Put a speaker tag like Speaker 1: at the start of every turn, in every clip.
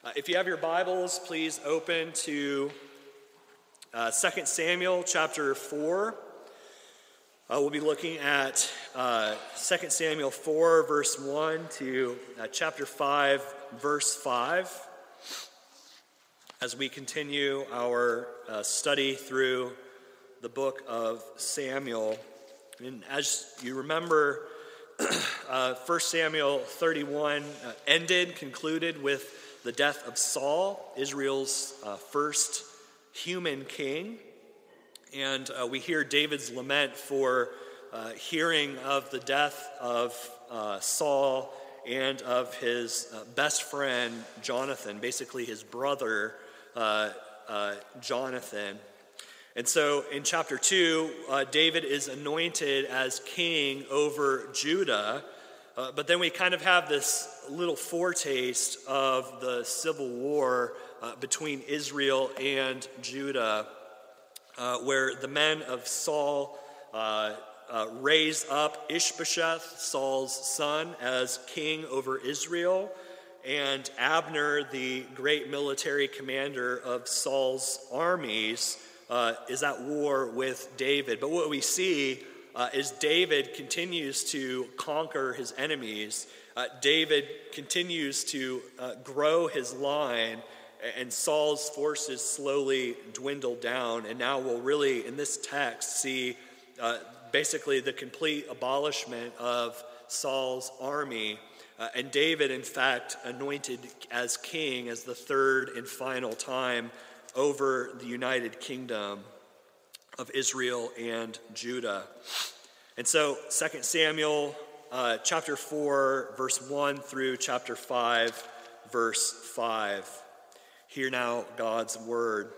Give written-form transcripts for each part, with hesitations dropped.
Speaker 1: If you have your Bibles, please open to 2 Samuel chapter 4. We'll be looking at 2 Samuel 4, verse 1 to chapter 5, verse 5, as we continue our study through the book of Samuel. And as you remember, 1 Samuel 31 concluded with the death of Saul, Israel's first human king. And we hear David's lament for hearing of the death of Saul and of his best friend Jonathan, basically his brother Jonathan. And so in chapter 2, David is anointed as king over Judah. But then we kind of have this little foretaste of the civil war between Israel and Judah, where the men of Saul raise up Ishbosheth, Saul's son, as king over Israel, and Abner, the great military commander of Saul's armies, is at war with David. But what we see is David continues to conquer his enemies. David continues to grow his line, and Saul's forces slowly dwindle down. And now we'll really, in this text, see basically the complete abolishment of Saul's army. And David, in fact, anointed as king as the third and final time over the United Kingdom of Israel and Judah. And so 2 Samuel chapter 4, verse 1 through chapter 5, verse 5. Hear now God's word.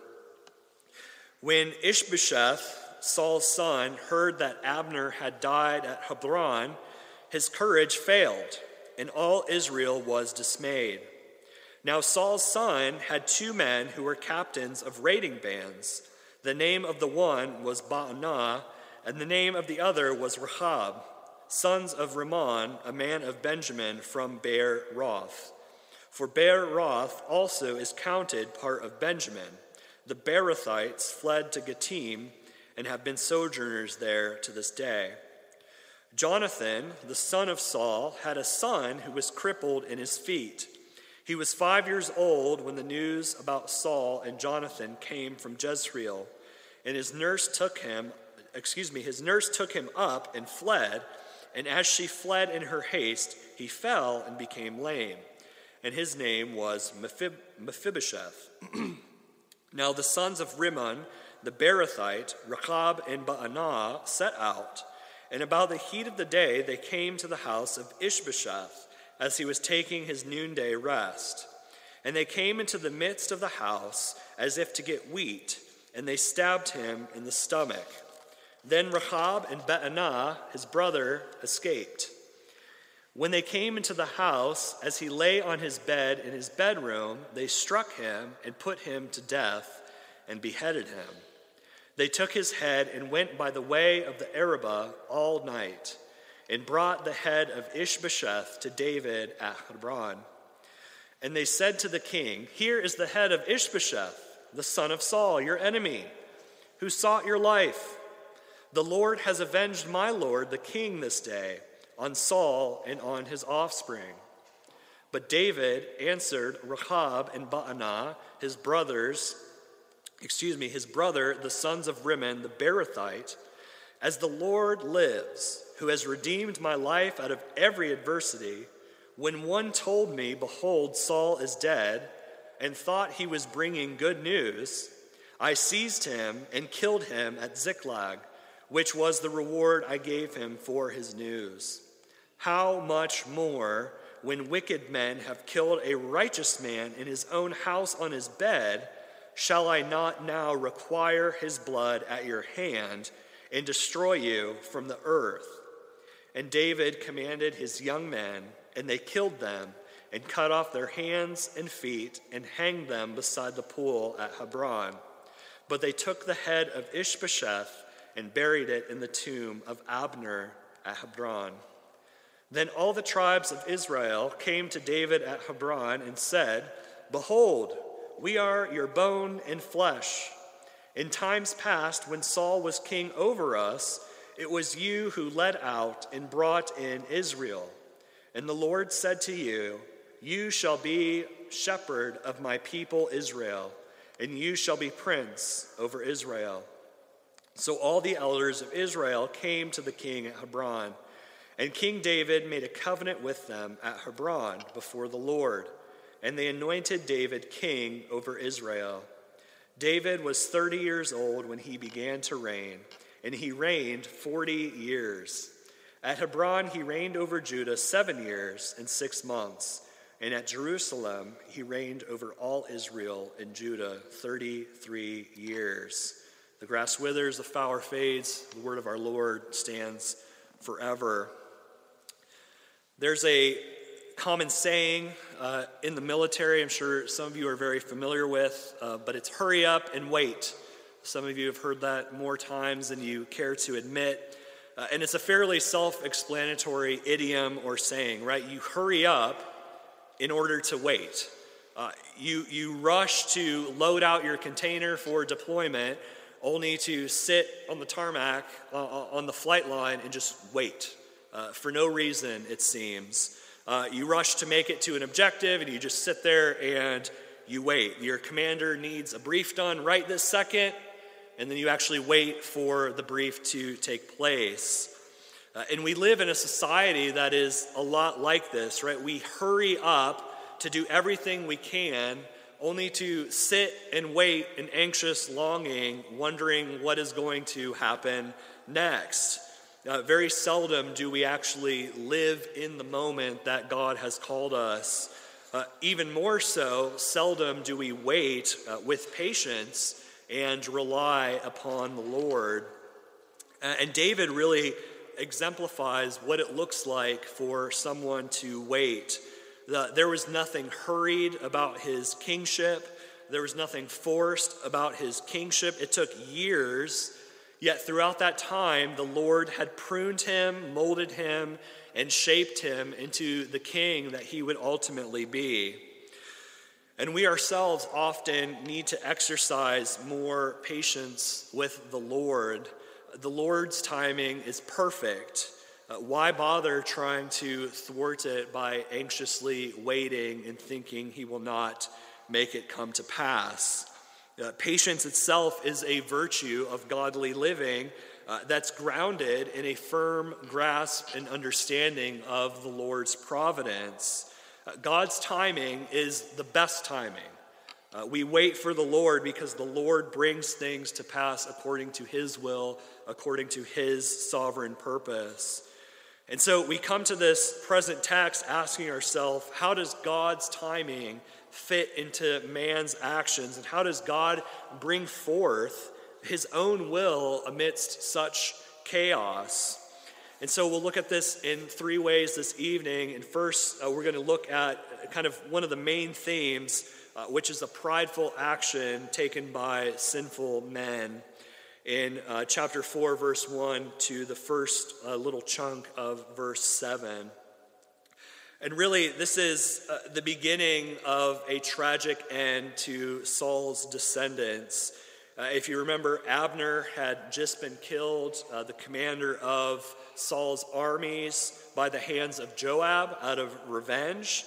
Speaker 1: When Ishbosheth, Saul's son, heard that Abner had died at Hebron, his courage failed, and all Israel was dismayed. Now Saul's son had two men who were captains of raiding bands. The name of the one was Baanah, and the name of the other was Rechab, sons of Rimmon, a man of Benjamin from Beer Roth. For Beer Roth also is counted part of Benjamin. The Beerothites fled to Gittim and have been sojourners there to this day. Jonathan, the son of Saul, had a son who was crippled in his feet. He was 5 years old when the news about Saul and Jonathan came from Jezreel, and his nurse took him up and fled, and as she fled in her haste, he fell and became lame, and his name was Mephibosheth. Now the sons of Rimmon, the Beerothite, Rechab and Baanah, set out, and about the heat of the day they came to the house of Ishbosheth, as he was taking his noonday rest. And they came into the midst of the house as if to get wheat, and they stabbed him in the stomach. Then Rechab and Baanah, his brother, escaped. When they came into the house, as he lay on his bed in his bedroom, they struck him and put him to death and beheaded him. They took his head and went by the way of the Arabah all night, and brought the head of Ishbosheth to David at Hebron. And they said to the king, "Here is the head of Ishbosheth, the son of Saul, your enemy, who sought your life. The Lord has avenged my lord, the king, this day, on Saul and on his offspring." But David answered Rechab and Baanah, his brother, the sons of Rimmon, the Beerothite, "As the Lord lives, who has redeemed my life out of every adversity, when one told me, 'Behold, Saul is dead,' and thought he was bringing good news, I seized him and killed him at Ziklag, which was the reward I gave him for his news. How much more, when wicked men have killed a righteous man in his own house on his bed, shall I not now require his blood at your hand and destroy you from the earth?" And David commanded his young men, and they killed them and cut off their hands and feet and hanged them beside the pool at Hebron. But they took the head of Ishbosheth and buried it in the tomb of Abner at Hebron. Then all the tribes of Israel came to David at Hebron and said, "Behold, we are your bone and flesh. In times past, when Saul was king over us, it was you who led out and brought in Israel. And the Lord said to you, you shall be shepherd of my people Israel, and you shall be prince over Israel." So all the elders of Israel came to the king at Hebron, and King David made a covenant with them at Hebron before the Lord, and they anointed David king over Israel. David was 30 years old when he began to reign, and he reigned 40 years. At Hebron he reigned over Judah 7 years and 6 months, and at Jerusalem he reigned over all Israel and Judah 33 years. The grass withers, the flower fades, the word of our Lord stands forever. There's a common saying in the military, I'm sure some of you are very familiar with, but it's hurry up and wait. Some of you have heard that more times than you care to admit. And it's a fairly self-explanatory idiom or saying, right? You hurry up in order to wait. You rush to load out your container for deployment only to sit on the tarmac on the flight line and just wait for no reason, it seems. You rush to make it to an objective and you just sit there and you wait. Your commander needs a brief done right this second, and then you actually wait for the brief to take place. And we live in a society that is a lot like this, right? We hurry up to do everything we can, only to sit and wait in anxious longing, wondering what is going to happen next. Very seldom do we actually live in the moment that God has called us. Even more so, seldom do we wait with patience and rely upon the Lord. And David really exemplifies what it looks like for someone to wait. There was nothing hurried about his kingship. There was nothing forced about his kingship. It took years, yet throughout that time, the Lord had pruned him, molded him, and shaped him into the king that he would ultimately be. And we ourselves often need to exercise more patience with the Lord. The Lord's timing is perfect. Why bother trying to thwart it by anxiously waiting and thinking he will not make it come to pass? Patience itself is a virtue of godly living that's grounded in a firm grasp and understanding of the Lord's providence. God's timing is the best timing. We wait for the Lord because the Lord brings things to pass according to his will, according to his sovereign purpose. And so we come to this present text asking ourselves, how does God's timing fit into man's actions? And how does God bring forth his own will amidst such chaos? And so we'll look at this in three ways this evening. And first, we're going to look at kind of one of the main themes, which is a prideful action taken by sinful men. In chapter 4, verse 1 to the first little chunk of verse 7. And really, this is the beginning of a tragic end to Saul's descendants. If you remember, Abner had just been killed, the commander of Saul's armies, by the hands of Joab out of revenge.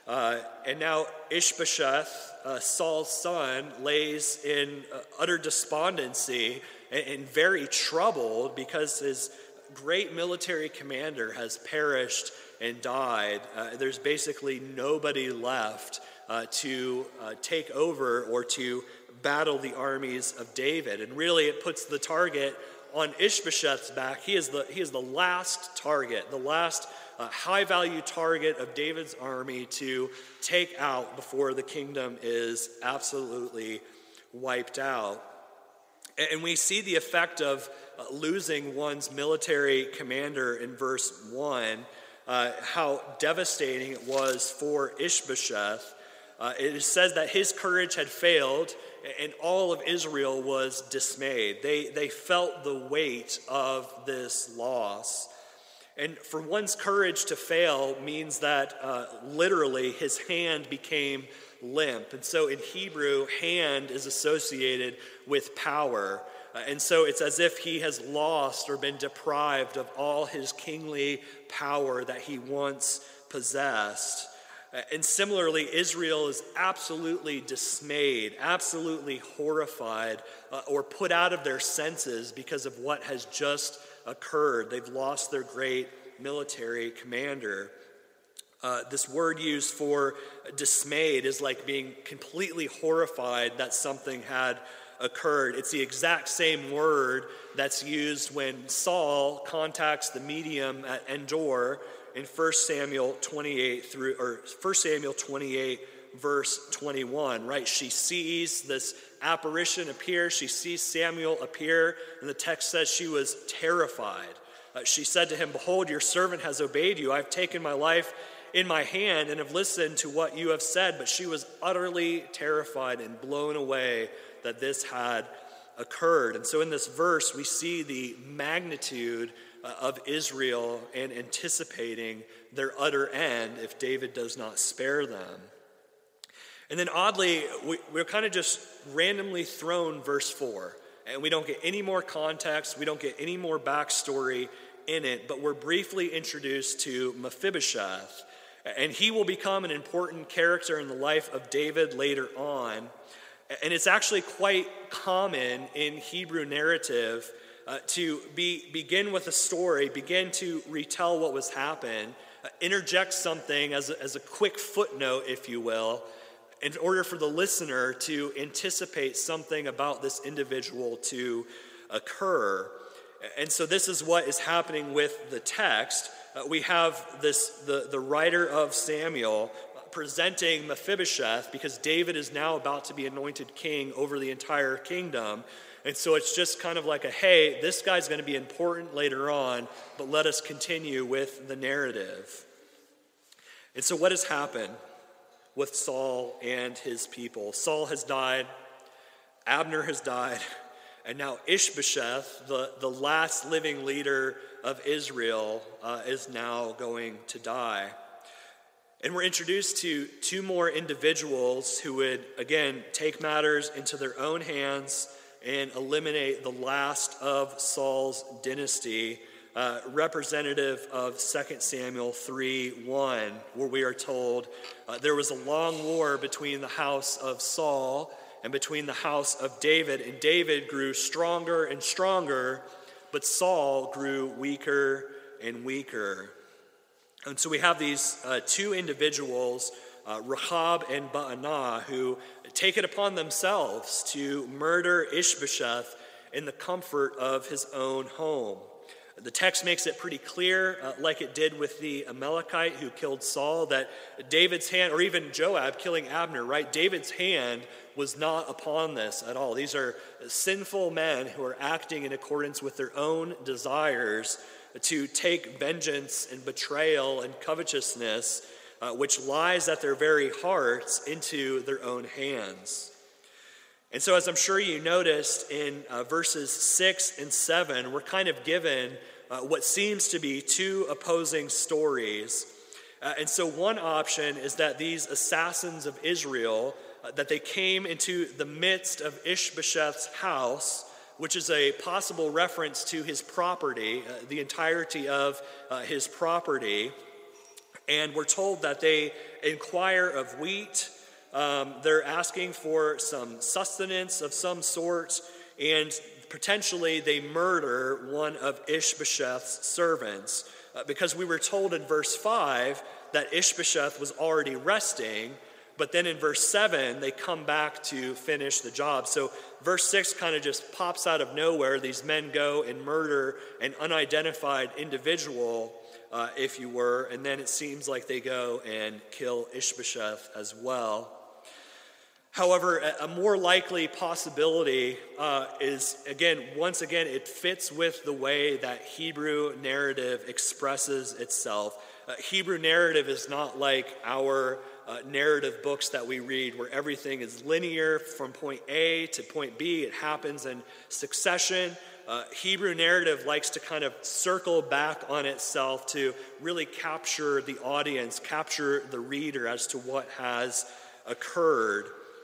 Speaker 1: And now Ishbosheth, Saul's son, lays in utter despondency and very troubled because his great military commander has perished and died. There's basically nobody left to take over or to battle the armies of David. And really it puts the target on Ishbosheth's back. He is the last target, the last high-value target of David's army to take out before the kingdom is absolutely wiped out. And we see the effect of losing one's military commander in verse 1, how devastating it was for Ishbosheth. It says that his courage had failed and all of Israel was dismayed. They felt the weight of this loss. And for one's courage to fail means that literally his hand became limp. And so in Hebrew, hand is associated with power. And so it's as if he has lost or been deprived of all his kingly power that he once possessed. And similarly, Israel is absolutely dismayed, absolutely horrified, or put out of their senses because of what has just occurred. They've lost their great military commander. This word used for dismayed is like being completely horrified that something had occurred. It's the exact same word that's used when Saul contacts the medium at Endor in 1 Samuel 28 verse 21, right? She sees this apparition appear. She sees Samuel appear, and the text says she was terrified. She said to him, "Behold, your servant has obeyed you. I've taken my life in my hand and have listened to what you have said." But she was utterly terrified and blown away that this had occurred. And so in this verse, we see the magnitude of Israel and anticipating their utter end if David does not spare them. And then oddly, we're kind of just randomly thrown verse 4. And we don't get any more context. We don't get any more backstory in it. But we're briefly introduced to Mephibosheth. And he will become an important character in the life of David later on. And it's actually quite common in Hebrew narrative to begin with a story, begin to retell what was happened, interject something as a quick footnote, if you will, in order for the listener to anticipate something about this individual to occur. And so this is what is happening with the text. We have the writer of Samuel presenting Mephibosheth because David is now about to be anointed king over the entire kingdom. And so it's just kind of like hey, this guy's going to be important later on, but let us continue with the narrative. And so what has happened with Saul and his people? Saul has died, Abner has died, and now Ishbosheth, the last living leader of Israel, is now going to die. And we're introduced to two more individuals who would, again, take matters into their own hands and eliminate the last of Saul's dynasty, representative of 2 Samuel 3:1, where we are told there was a long war between the house of Saul and between the house of David, and David grew stronger and stronger, but Saul grew weaker and weaker. And so we have these two individuals, Rahab and Baanah, who take it upon themselves to murder Ishbosheth in the comfort of his own home. The text makes it pretty clear, like it did with the Amalekite who killed Saul, that David's hand, or even Joab killing Abner, right? David's hand was not upon this at all. These are sinful men who are acting in accordance with their own desires to take vengeance and betrayal and covetousness, which lies at their very hearts, into their own hands. And so, as I'm sure you noticed in verses 6 and 7, we're kind of given what seems to be two opposing stories. And so one option is that these assassins of Israel, that they came into the midst of Ishbosheth's house, which is a possible reference to his property, the entirety of his property. And we're told that they inquire of wheat. They're asking for some sustenance of some sort, and potentially they murder one of Ishbosheth's servants, because we were told in verse 5 that Ishbosheth was already resting, but then in verse 7 they come back to finish the job. So verse 6 kind of just pops out of nowhere. These men go and murder an unidentified individual, if you were, and then it seems like they go and kill Ishbosheth as well. However, a more likely possibility is, once again, it fits with the way that Hebrew narrative expresses itself. Hebrew narrative is not like our narrative books that we read, where everything is linear from point A to point B. It happens in succession. Hebrew narrative likes to kind of circle back on itself to really capture the audience, capture the reader as to what has occurred.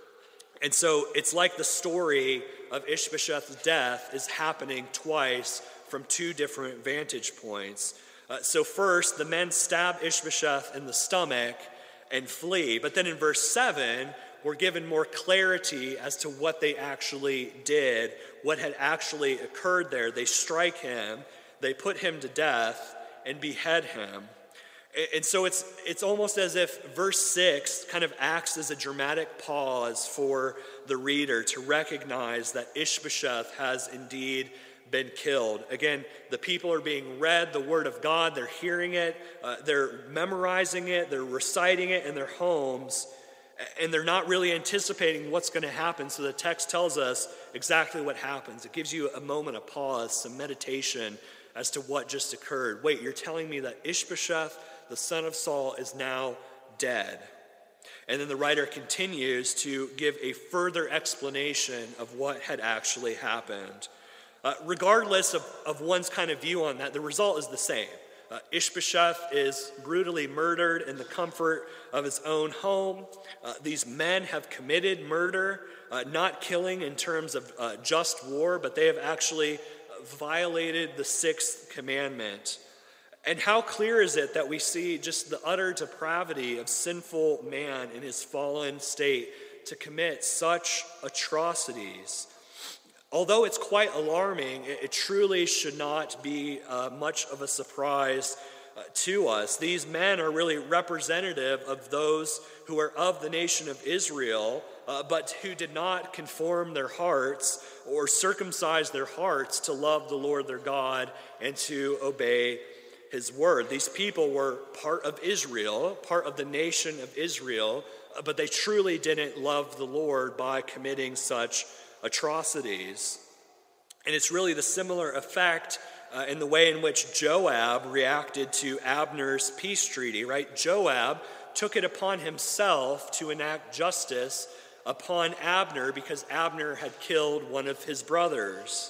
Speaker 1: And so it's like the story of Ishbosheth's death is happening twice from two different vantage points. So first, the men stab Ishbosheth in the stomach and flee. But then in verse 7, we're given more clarity as to what they actually did, what had actually occurred there. They strike him, they put him to death, and behead him. And so it's almost as if verse 6 kind of acts as a dramatic pause for the reader to recognize that Ishbosheth has indeed been killed. Again, the people are being read the word of God, they're hearing it, they're memorizing it, they're reciting it in their homes, and they're not really anticipating what's going to happen. So the text tells us exactly what happens. It gives you a moment of pause, some meditation as to what just occurred. Wait, you're telling me that Ishbosheth, the son of Saul, is now dead? And then the writer continues to give a further explanation of what had actually happened. Regardless of one's kind of view on that, the result is the same. Ishbosheth is brutally murdered in the comfort of his own home. These men have committed murder, not killing in terms of just war, but they have actually violated the sixth commandment. And how clear is it that we see just the utter depravity of sinful man in his fallen state to commit such atrocities? Although it's quite alarming, it truly should not be much of a surprise to us. These men are really representative of those who are of the nation of Israel, but who did not conform their hearts or circumcise their hearts to love the Lord their God and to obey his word. These people were part of Israel, part of the nation of Israel, but they truly didn't love the Lord by committing such atrocities. And it's really the similar effect in the way in which Joab reacted to Abner's peace treaty, right? Joab took it upon himself to enact justice upon Abner because Abner had killed one of his brothers.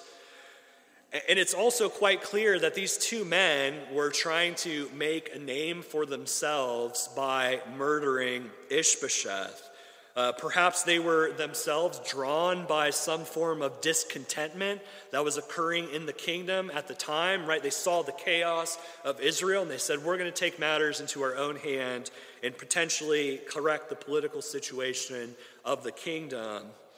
Speaker 1: And it's also quite clear that these two men were trying to make a name for themselves by murdering Ishbosheth. Perhaps they were themselves drawn by some form of discontentment that was occurring in the kingdom at the time, right? They saw the chaos of Israel and they said, we're going to take matters into our own hand and potentially correct the political situation of the kingdom.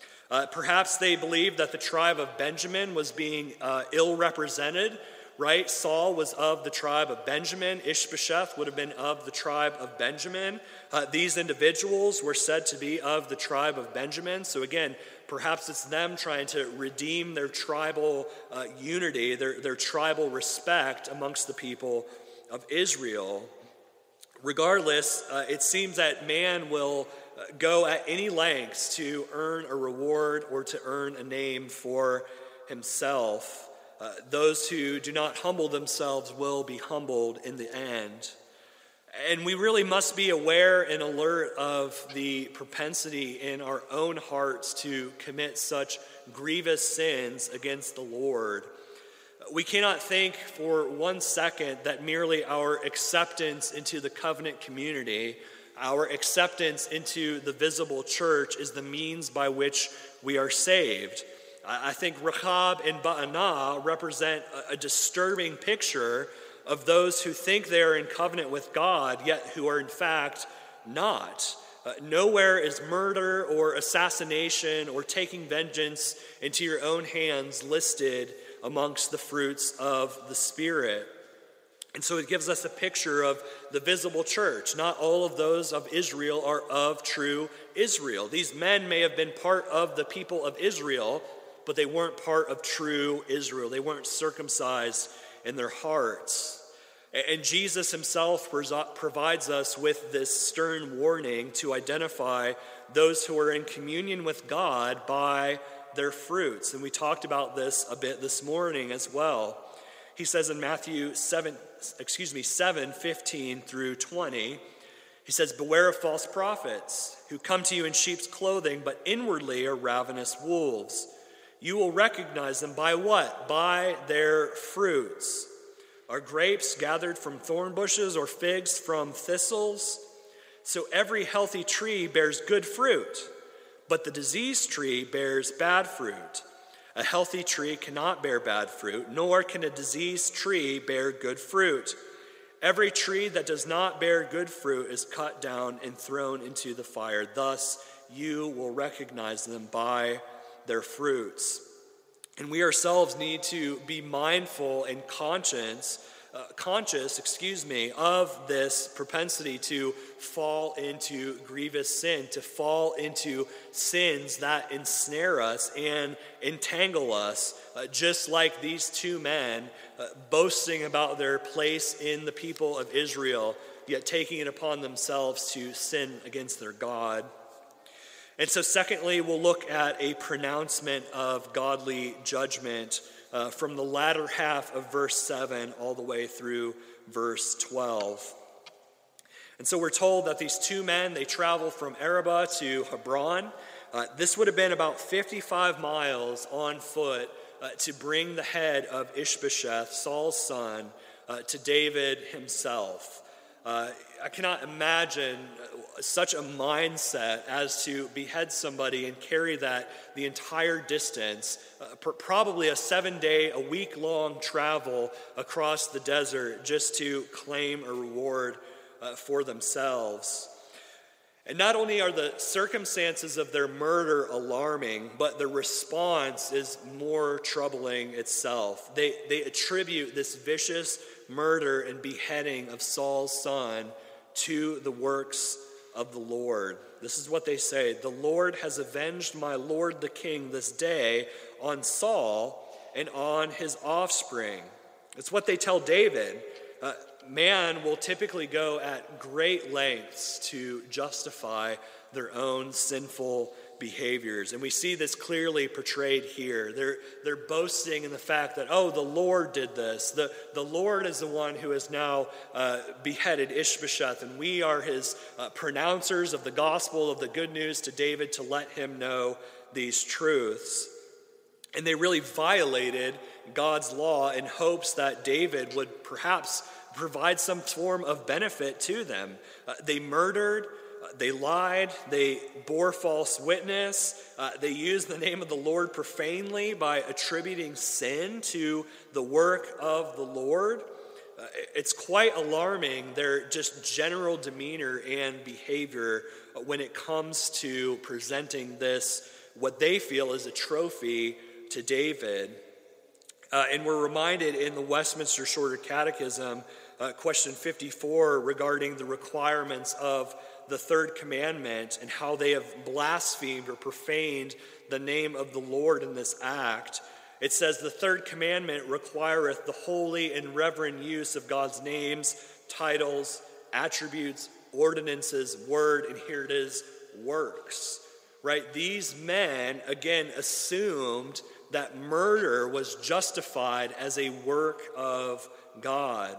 Speaker 1: Perhaps they believed that the tribe of Benjamin was being ill-represented, right? Saul was of the tribe of Benjamin. Ishbosheth would have been of the tribe of Benjamin. These individuals were said to be of the tribe of Benjamin. So again, perhaps it's them trying to redeem their tribal unity, their tribal respect amongst the people of Israel. Regardless, it seems that man will go at any lengths to earn a reward or to earn a name for himself. Those who do not humble themselves will be humbled in the end. And we really must be aware and alert of the propensity in our own hearts to commit such grievous sins against the Lord. We cannot think for 1 second that merely our acceptance into the covenant community, our acceptance into the visible church is the means by which we are saved. I think Rechab and Baanah represent a disturbing picture of those who think they are in covenant with God, yet who are in fact not. Nowhere is murder or assassination or taking vengeance into your own hands listed amongst the fruits of the Spirit. And so it gives us a picture of the visible church. Not all of those of Israel are of true Israel. These men may have been part of the people of Israel, but they weren't part of true Israel. They weren't circumcised in their hearts. And Jesus himself provides us with this stern warning to identify those who are in communion with God by their fruits. And we talked about this a bit this morning as well. He says in Matthew 7:15 through 20, he says, "Beware of false prophets who come to you in sheep's clothing, but inwardly are ravenous wolves. You will recognize them by what? By their fruits. Are grapes gathered from thorn bushes or figs from thistles? So every healthy tree bears good fruit, but the diseased tree bears bad fruit. A healthy tree cannot bear bad fruit, nor can a diseased tree bear good fruit. Every tree that does not bear good fruit is cut down and thrown into the fire. Thus you will recognize them by their fruits. And we ourselves need to be mindful and conscious, of this propensity to fall into grievous sin, to fall into sins that ensnare us and entangle us, just like these two men boasting about their place in the people of Israel, yet taking it upon themselves to sin against their God. And so secondly, we'll look at a pronouncement of godly judgment from the latter half of verse 7 all the way through verse 12. And so we're told that these two men, they travel from Arabah to Hebron. This would have been about 55 miles on foot to bring the head of Ishbosheth, Saul's son, to David himself. I cannot imagine such a mindset as to behead somebody and carry that the entire distance, probably a 7-day, a week-long travel across the desert just to claim a reward for themselves. And not only are the circumstances of their murder alarming, but the response is more troubling itself. They attribute this vicious murder and beheading of Saul's son to the works of the Lord. This is what they say: "The Lord has avenged my lord the king this day on Saul and on his offspring." It's what they tell David. Man will typically go at great lengths to justify their own sinful behaviors. And we see this clearly portrayed here. They're boasting in the fact that, oh, the Lord did this. The Lord is the one who has now beheaded Ishbosheth, and we are his pronouncers of the gospel, of the good news to David to let him know these truths. And they really violated God's law in hopes that David would perhaps provide some form of benefit to them. They murdered, they lied, they bore false witness, they used the name of the Lord profanely by attributing sin to the work of the Lord. It's quite alarming, their just general demeanor and behavior when it comes to presenting this, what they feel is a trophy to David. And we're reminded in the Westminster Shorter Catechism, question 54, regarding the requirements of the third commandment and how they have blasphemed or profaned the name of the Lord in this act. It says, "The third commandment requireth the holy and reverend use of God's names, titles, attributes, ordinances, word," and here it is, works. Right? These men, again, assumed that murder was justified as a work of God.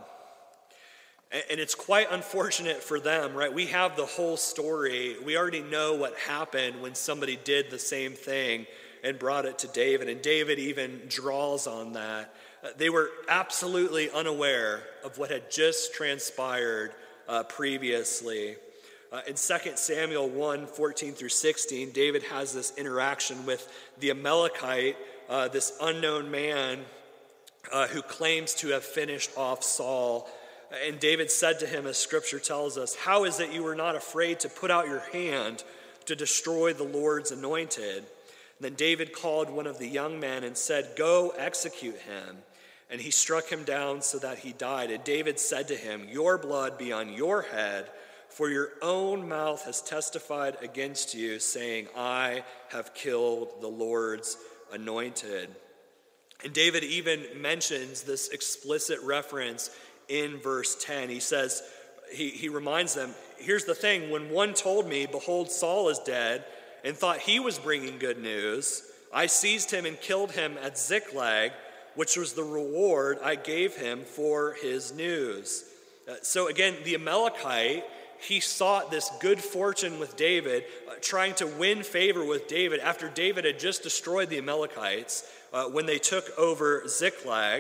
Speaker 1: And it's quite unfortunate for them, right? We have the whole story. We already know what happened when somebody did the same thing and brought it to David. And David even draws on that. They were absolutely unaware of what had just transpired previously. In 2 Samuel 1, 14 through 16, David has this interaction with the Amalekite, this unknown man who claims to have finished off Saul. And David said to him, as scripture tells us, "How is it you were not afraid to put out your hand to destroy the Lord's anointed?" Then David called one of the young men and said, "Go execute him." And he struck him down so that he died. And David said to him, "Your blood be on your head, for your own mouth has testified against you, saying, I have killed the Lord's anointed." And David even mentions this explicit reference in verse 10. He says, he reminds them, here's the thing, when one told me, "Behold, Saul is dead," and thought he was bringing good news, I seized him and killed him at Ziklag, which was the reward I gave him for his news. So again, the Amalekite he sought this good fortune with David, trying to win favor with David after David had just destroyed the Amalekites when they took over Ziklag.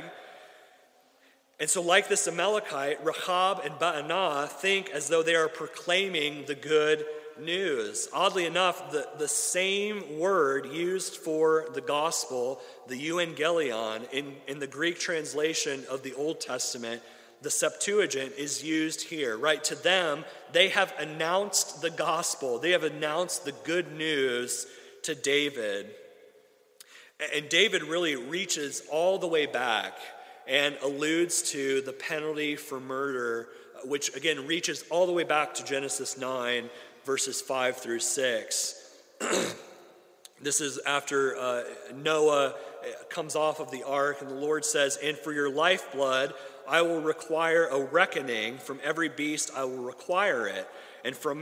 Speaker 1: And so like this Amalekite, Rahab and Baanah think as though they are proclaiming the good news. Oddly enough, the same word used for the gospel, the euangelion, in the Greek translation of the Old Testament, the Septuagint, is used here, right? To them, they have announced the gospel. They have announced the good news to David. And David really reaches all the way back and alludes to the penalty for murder, which again reaches all the way back to Genesis 9, verses 5 through 6. This is after Noah comes off of the ark, and the Lord says, "And for your lifeblood I will require a reckoning. From every beast I will require it. And from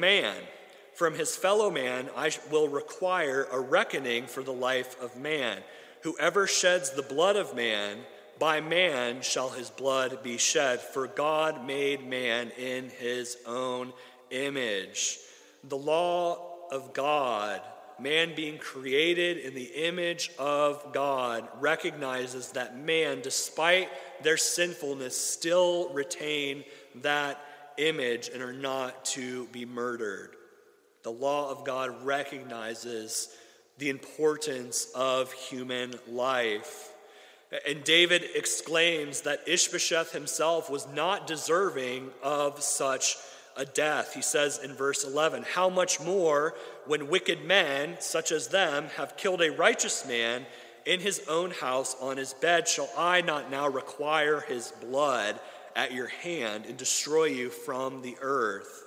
Speaker 1: his fellow man I will require a reckoning for the life of man. Whoever sheds the blood of man, by man shall his blood be shed, for God made man in his own image." The law of God, man being created in the image of God, recognizes that man, despite their sinfulness, still retain that image and are not to be murdered. The law of God recognizes the importance of human life. And David exclaims that Ishbosheth himself was not deserving of such a death. He says in verse 11, "How much more when wicked men, such as them, have killed a righteous man in his own house on his bed, shall I not now require his blood at your hand and destroy you from the earth?"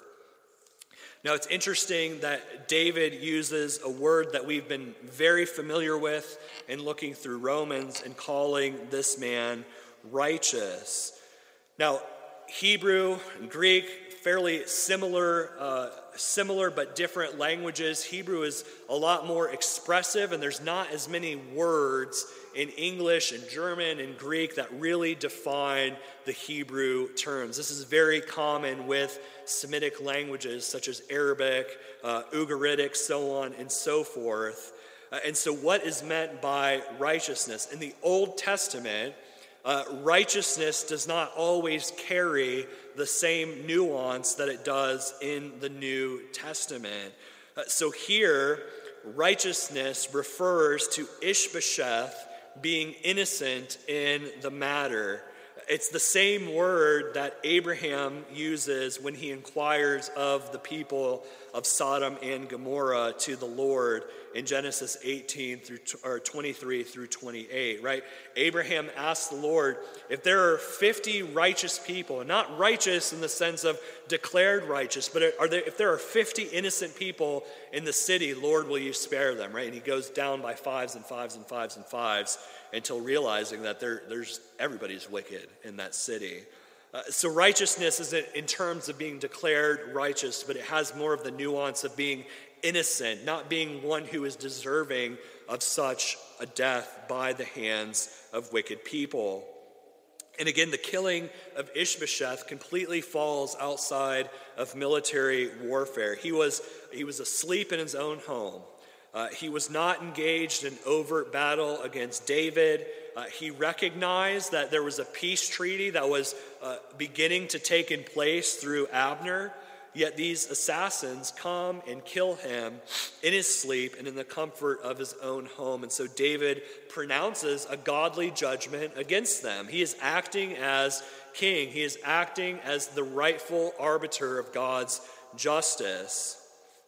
Speaker 1: Now it's interesting that David uses a word that we've been very familiar with in looking through Romans and calling this man righteous. Now, Hebrew and Greek, fairly similar but different languages. Hebrew is a lot more expressive, and there's not as many words in English and German and Greek that really define the Hebrew terms. This is very common with Semitic languages such as Arabic, Ugaritic, so on and so forth. And so what is meant by righteousness? In the Old Testament, righteousness does not always carry the same nuance that it does in the New Testament. So here, righteousness refers to Ishbosheth being innocent in the matter. It's the same word that Abraham uses when he inquires of the people of Sodom and Gomorrah to the Lord in Genesis 18 through 23 through 28, right? Abraham asked the Lord, if there are 50 righteous people, not righteous in the sense of declared righteous, but if there are 50 innocent people in the city, Lord, will you spare them, right? And he goes down by fives and fives and fives and fives until realizing that there's everybody's wicked in that city. So righteousness isn't in terms of being declared righteous, but it has more of the nuance of being innocent, not being one who is deserving of such a death by the hands of wicked people. And again, the killing of Ishbosheth completely falls outside of military warfare. He was asleep in his own home. He was not engaged in overt battle against David. He recognized that there was a peace treaty that was beginning to take in place through Abner. Yet these assassins come and kill him in his sleep and in the comfort of his own home. And so David pronounces a godly judgment against them. He is acting as king. He is acting as the rightful arbiter of God's justice.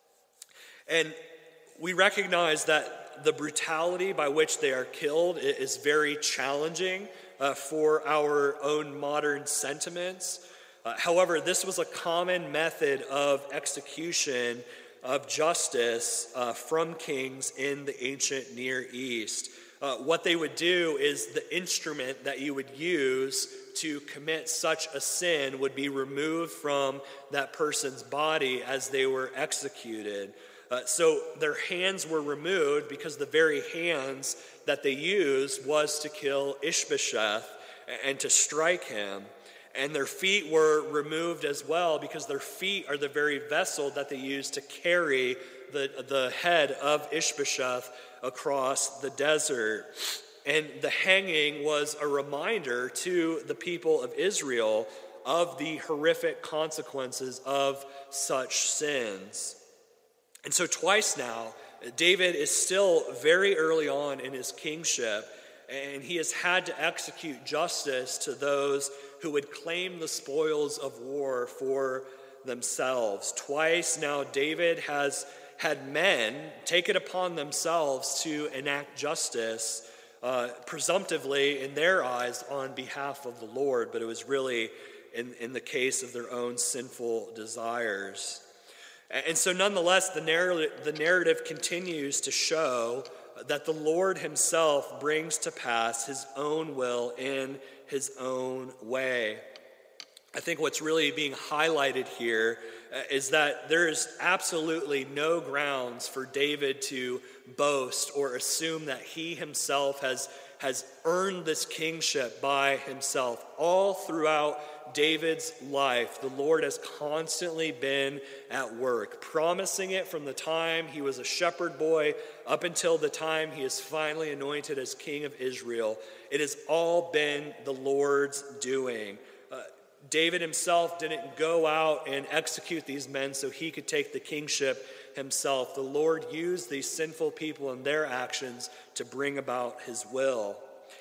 Speaker 1: And we recognize that the brutality by which they are killed is very challenging for our own modern sentiments. However, this was a common method of execution of justice from kings in the ancient Near East. What they would do is the instrument that you would use to commit such a sin would be removed from that person's body as they were executed. So their hands were removed because the very hands that they used was to kill Ishbosheth and to strike him. And their feet were removed as well, because their feet are the very vessel that they used to carry the head of Ishbosheth across the desert. And the hanging was a reminder to the people of Israel of the horrific consequences of such sins. And so twice now, David is still very early on in his kingship, and he has had to execute justice to those who would claim the spoils of war for themselves. Twice now, David has had men take it upon themselves to enact justice, presumptively in their eyes on behalf of the Lord, but it was really in the case of their own sinful desires. And so nonetheless, the narrative continues to show that the Lord himself brings to pass his own will in his own way. I think what's really being highlighted here is that there is absolutely no grounds for David to boast or assume that he himself has earned this kingship by himself. All throughout David's life, the Lord has constantly been at work, promising it from the time he was a shepherd boy up until the time he is finally anointed as king of Israel. It has all been the Lord's doing. David himself didn't go out and execute these men so he could take the kingship himself. The Lord used these sinful people and their actions to bring about his will.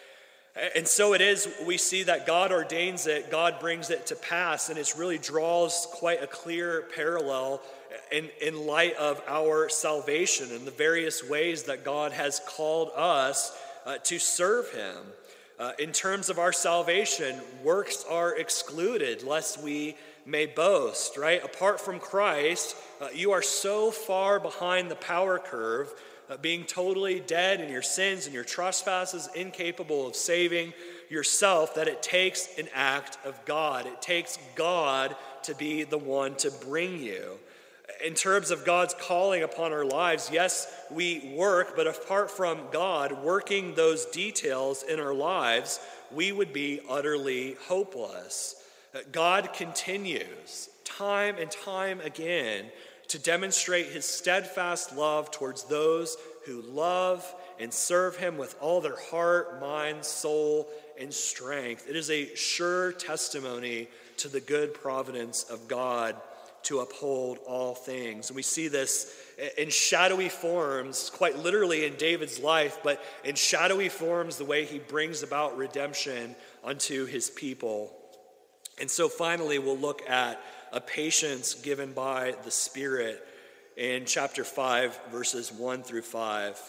Speaker 1: And so it is, we see that God ordains it, God brings it to pass, and it really draws quite a clear parallel in light of our salvation and the various ways that God has called us to serve him. In terms of our salvation, works are excluded lest we may boast, right? Apart from Christ, you are so far behind the power curve, being totally dead in your sins and your trespasses, incapable of saving yourself, that it takes an act of God. It takes God to be the one to bring you. In terms of God's calling upon our lives, yes, we work, but apart from God working those details in our lives, we would be utterly hopeless. God continues time and time again to demonstrate his steadfast love towards those who love and serve him with all their heart, mind, soul, and strength. It is a sure testimony to the good providence of God to uphold all things. And we see this in shadowy forms, quite literally in David's life, but in shadowy forms the way he brings about redemption unto his people. And so finally we'll look at a patience given by the Spirit in chapter 5, verses 1 through 5.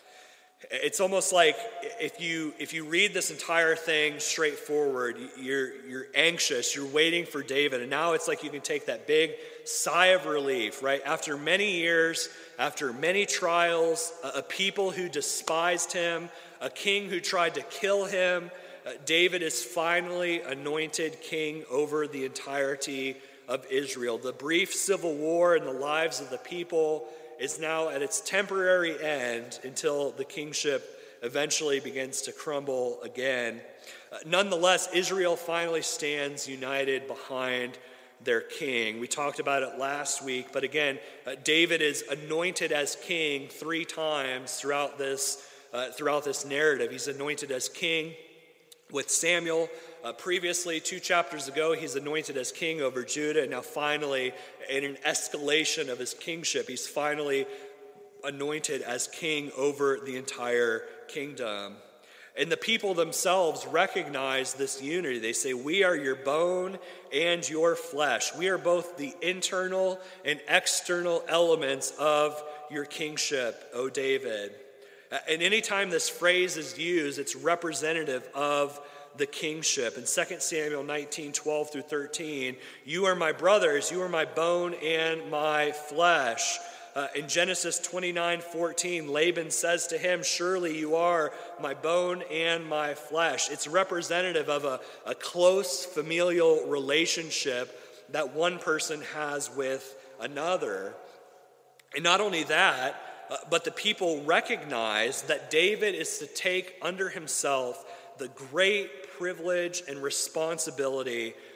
Speaker 1: It's almost like if you read this entire thing straightforward, you're anxious, you're waiting for David, and now it's like you can take that big sigh of relief, right? After many years, after many trials, a people who despised him, a king who tried to kill him, David is finally anointed king over the entirety of Israel. The brief civil war in the lives of the people is now at its temporary end until the kingship eventually begins to crumble again. Nonetheless, Israel finally stands united behind their king. We talked about it last week, but again, David is anointed as king 3 times throughout this narrative. He's anointed as king with Samuel. Previously, 2 chapters ago, he's anointed as king over Judah, and now finally, in an escalation of his kingship, he's finally anointed as king over the entire kingdom. And the people themselves recognize this unity. They say, "We are your bone and your flesh. We are both the internal and external elements of your kingship, O David." And anytime this phrase is used, it's representative of the kingship. In 2 Samuel 19, 12 through 13, "You are my brothers, you are my bone and my flesh." In Genesis 29, 14, Laban says to him, "Surely you are my bone and my flesh." It's representative of a close familial relationship that one person has with another. And not only that, but the people recognize that David is to take under himself the great privilege and responsibility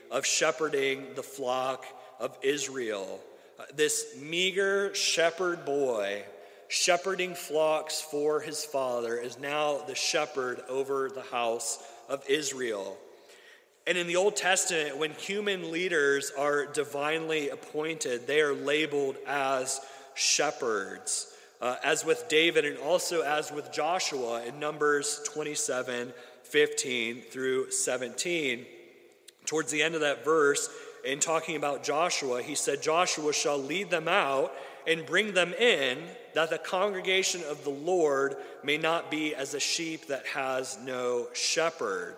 Speaker 1: of shepherding the flock of Israel. This meager shepherd boy, shepherding flocks for his father, is now the shepherd over the house of Israel. And in the Old Testament, when human leaders are divinely appointed, they are labeled as shepherds, as with David and also as with Joshua in Numbers 27:15 through 17. Towards the end of that verse, in talking about Joshua, he said, Joshua shall lead them out and bring them in, that the congregation of the Lord may not be as a sheep that has no shepherd.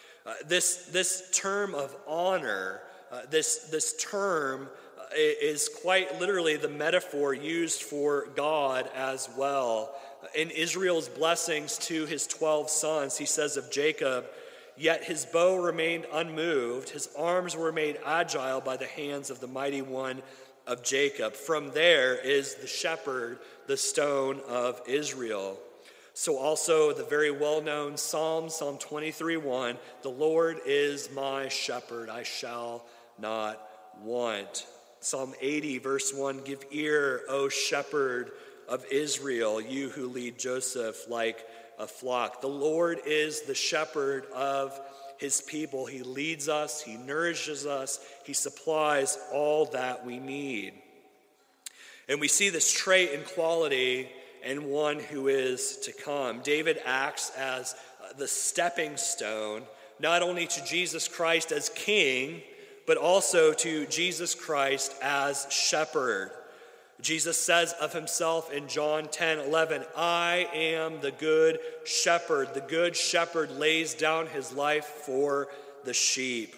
Speaker 1: This term of honor, this term is quite literally the metaphor used for God as well. In Israel's blessings to his 12 sons, he says of Jacob, yet his bow remained unmoved, his arms were made agile by the hands of the mighty one of Jacob. From there is the shepherd, the stone of Israel. So also the very well-known Psalm 23:1, the Lord is my shepherd, I shall not want. Psalm 80 verse 1, give ear, O shepherd of Israel, you who lead Joseph like a flock. The Lord is the shepherd of his people. He leads us, he nourishes us, he supplies all that we need. And we see this trait and quality in one who is to come. David acts as the stepping stone, not only to Jesus Christ as king, but also to Jesus Christ as shepherd. Jesus says of himself in John 10:11, I am the good shepherd. The good shepherd lays down his life for the sheep.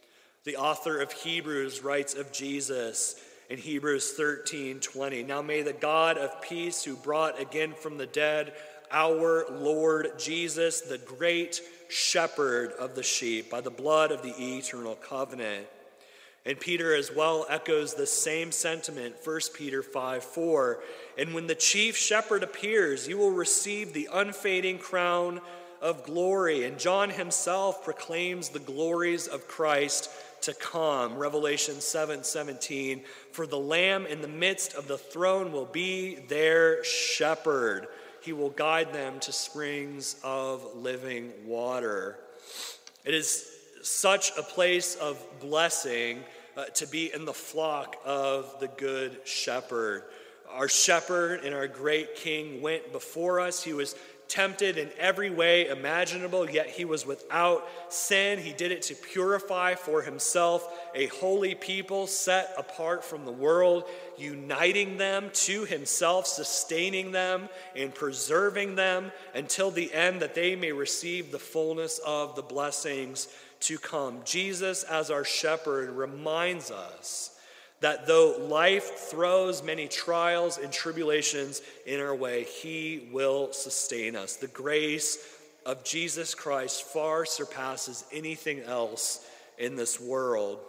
Speaker 1: The author of Hebrews writes of Jesus in Hebrews 13:20, now may the God of peace, who brought again from the dead our Lord Jesus, the great shepherd of the sheep, by the blood of the eternal covenant. And Peter as well echoes the same sentiment, 1 Peter 5:4. And when the chief shepherd appears, you will receive the unfading crown of glory. And John himself proclaims the glories of Christ to come. Revelation 7:17. For the Lamb in the midst of the throne will be their shepherd. He will guide them to springs of living water. It is such a place of blessing to be in the flock of the good shepherd. Our shepherd and our great king went before us. He was tempted in every way imaginable, yet he was without sin. He did it to purify for himself a holy people set apart from the world, uniting them to himself, sustaining them and preserving them until the end, that they may receive the fullness of the blessings to come. Jesus, as our shepherd, reminds us that though life throws many trials and tribulations in our way, he will sustain us. The grace of Jesus Christ far surpasses anything else in this world.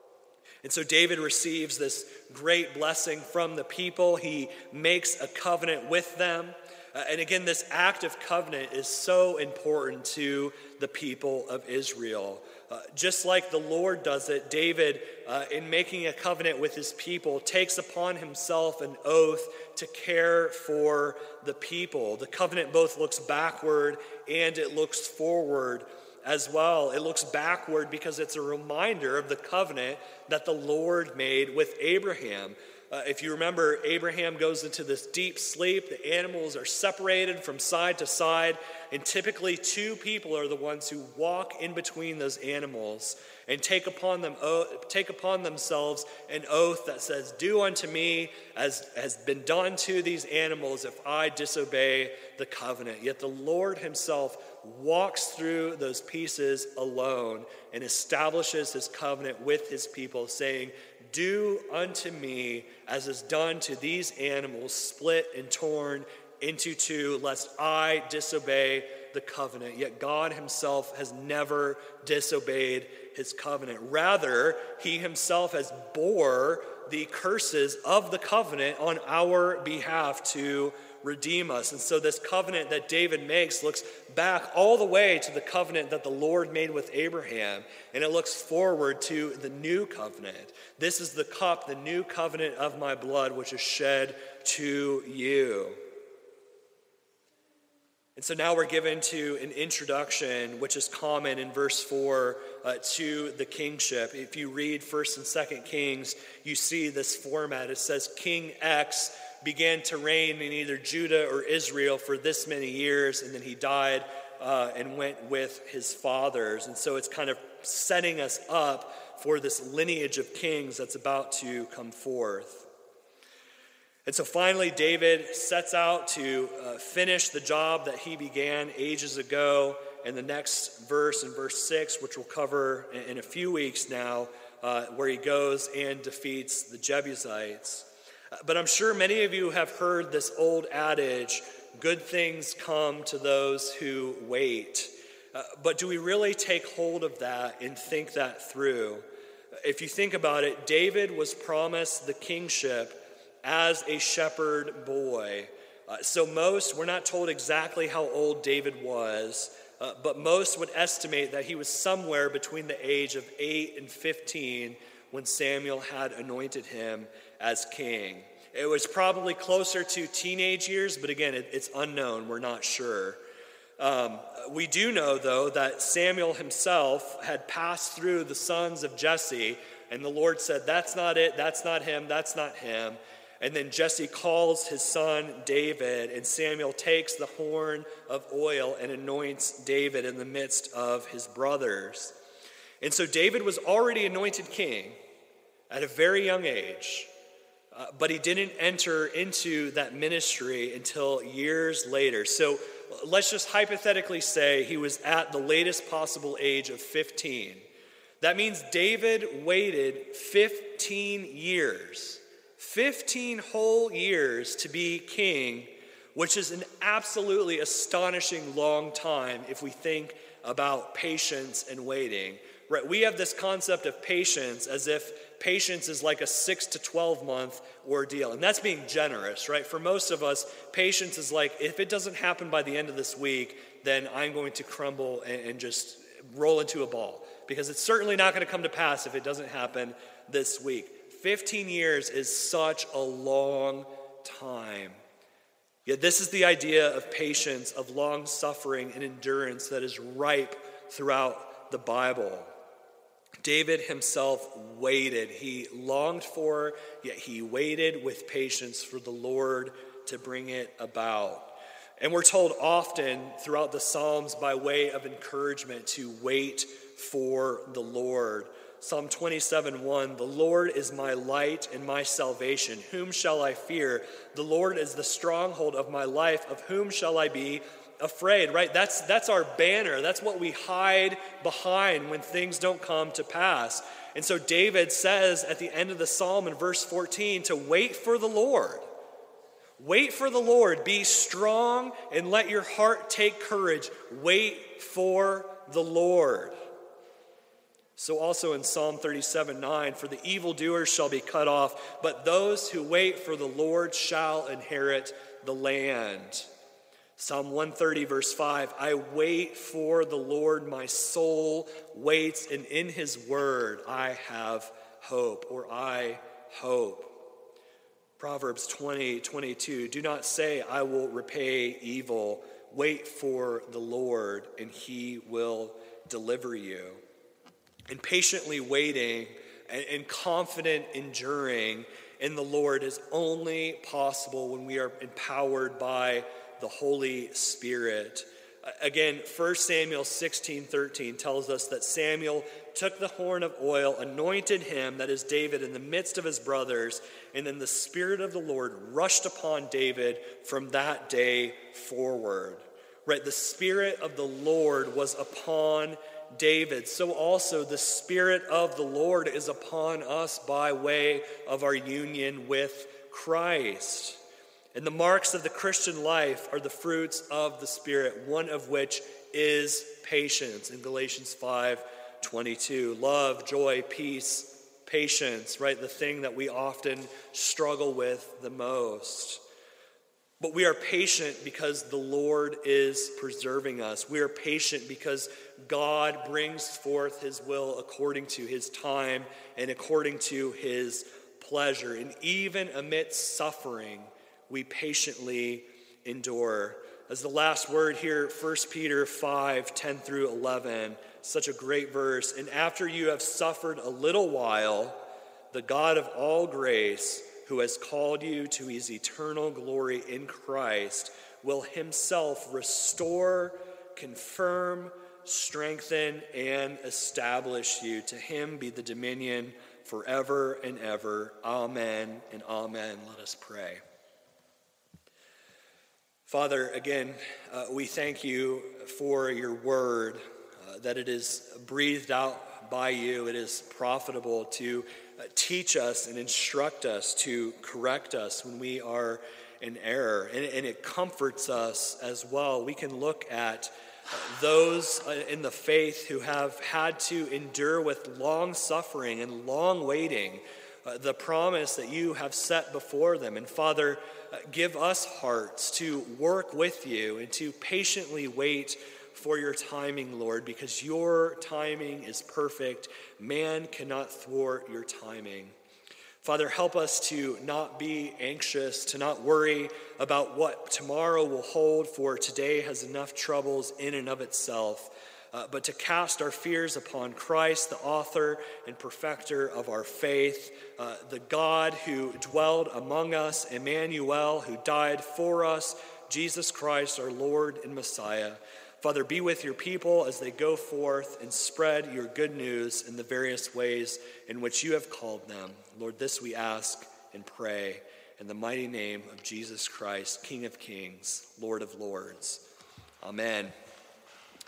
Speaker 1: And so David receives this great blessing from the people. He makes a covenant with them. And again, this act of covenant is so important to the people of Israel. Just like the Lord does it, David, in making a covenant with his people, takes upon himself an oath to care for the people. The covenant both looks backward and it looks forward as well. It looks backward because it's a reminder of the covenant that the Lord made with Abraham. If you remember, Abraham goes into this deep sleep. The animals are separated from side to side, and typically two people are the ones who walk in between those animals and take upon themselves an oath that says, do unto me as has been done to these animals if I disobey the covenant. Yet the Lord himself walks through those pieces alone and establishes his covenant with his people, saying, do unto me as is done to these animals, split and torn into two, lest I disobey the covenant. Yet God himself has never disobeyed his covenant. Rather, he himself has bore the curses of the covenant on our behalf to redeem us. And so this covenant that David makes looks back all the way to the covenant that the Lord made with Abraham, and it looks forward to the new covenant. This is the cup, the new covenant of my blood, which is shed to you. And so now we're given to an introduction, which is common in verse 4 to the kingship. If you read 1st and 2nd Kings, you see this format. It says King X began to reign in either Judah or Israel for this many years, and then he died and went with his fathers. And so it's kind of setting us up for this lineage of kings that's about to come forth. And so finally, David sets out to finish the job that he began ages ago. And the next verse, in verse 6, which we'll cover in a few weeks now, where he goes and defeats the Jebusites. But I'm sure many of you have heard this old adage, good things come to those who wait. But do we really take hold of that and think that through? If you think about it, David was promised the kingship as a shepherd boy. So we're not told exactly how old David was, but most would estimate that he was somewhere between the age of 8 and 15 when Samuel had anointed him as king. It was probably closer to teenage years, but again, it's unknown. We're not sure. We do know, though, that Samuel himself had passed through the sons of Jesse, and the Lord said, that's not it, that's not him, that's not him. And then Jesse calls his son David, and Samuel takes the horn of oil and anoints David in the midst of his brothers. And so David was already anointed king at a very young age, but he didn't enter into that ministry until years later. So let's just hypothetically say he was at the latest possible age of 15. That means David waited 15 years. 15 whole years to be king, which is an absolutely astonishing long time if we think about patience and waiting. Right? We have this concept of patience as if patience is like a 6 to 12 month ordeal. And that's being generous, right? For most of us, patience is like, if it doesn't happen by the end of this week, then I'm going to crumble and just roll into a ball. Because it's certainly not going to come to pass if it doesn't happen this week. 15 years is such a long time. Yet this is the idea of patience, of long suffering and endurance that is ripe throughout the Bible. David himself waited. He longed for, yet he waited with patience for the Lord to bring it about. And we're told often throughout the Psalms by way of encouragement to wait for the Lord. Psalm 27:1, the Lord is my light and my salvation. Whom shall I fear? The Lord is the stronghold of my life. Of whom shall I be afraid? Right? That's our banner. That's what we hide behind when things don't come to pass. And so David says at the end of the psalm in verse 14 to wait for the Lord. Wait for the Lord. Be strong and let your heart take courage. Wait for the Lord. So also in Psalm 37:9, for the evildoers shall be cut off, but those who wait for the Lord shall inherit the land. Psalm 130 verse 5, I wait for the Lord, my soul waits, and in his word I have hope, or I hope. Proverbs 20:22, do not say I will repay evil. Wait for the Lord, and he will deliver you. And patiently waiting and confident enduring in the Lord is only possible when we are empowered by the Holy Spirit. Again, 1 Samuel 16:13 tells us that Samuel took the horn of oil, anointed him, that is David, in the midst of his brothers, and then the Spirit of the Lord rushed upon David from that day forward. Right, the Spirit of the Lord was upon David. So also the Spirit of the Lord is upon us by way of our union with Christ. And the marks of the Christian life are the fruits of the Spirit, one of which is patience in Galatians 5:22. Love, joy, peace, patience, right? The thing that we often struggle with the most. But we are patient because the Lord is preserving us. We are patient because God brings forth his will according to his time and according to his pleasure. And even amidst suffering, we patiently endure. As the last word here, 1 Peter 5:10 through 11, such a great verse. And after you have suffered a little while, the God of all grace, who has called you to his eternal glory in Christ, will himself restore, confirm, strengthen, and establish you. To him be the dominion forever and ever. Amen and amen. Let us pray. Father, again, we thank you for your word, that it is breathed out by you. It is profitable to teach us and instruct us, to correct us when we are in error. And it comforts us as well. We can look at those in the faith who have had to endure with long suffering and long waiting, the promise that you have set before them. And Father, give us hearts to work with you and to patiently wait for your timing, Lord, because your timing is perfect. Man cannot thwart your timing. Father, help us to not be anxious, to not worry about what tomorrow will hold, for today has enough troubles in and of itself, but to cast our fears upon Christ, the author and perfecter of our faith, the God who dwelled among us, Emmanuel, who died for us, Jesus Christ, our Lord and Messiah. Father, be with your people as they go forth and spread your good news in the various ways in which you have called them. Lord, this we ask and pray in the mighty name of Jesus Christ, King of Kings, Lord of Lords. Amen.